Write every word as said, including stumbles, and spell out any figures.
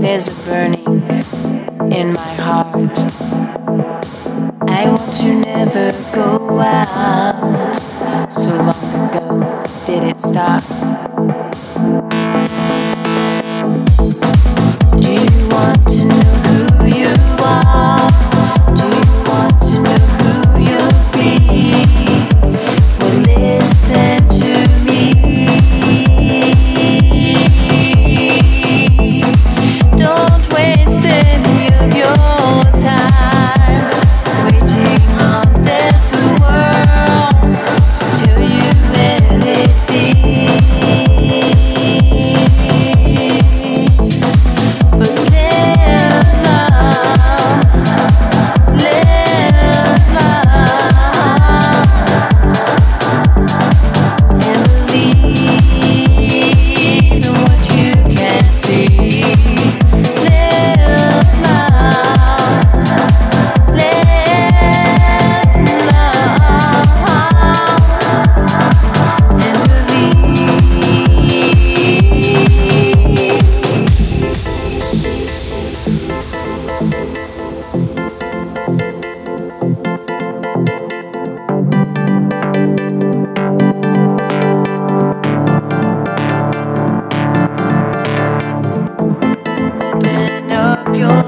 There's a burning in my heart. I want to never go out. So long ago, did it stop? Do you want to know who you are? Do you want to know who you'll be? Well, listen to me. Don't waste any of your time waiting on this world to tell you anything. But live love, live love, and believe in what you can see. Live love, live love, and believe. Open up your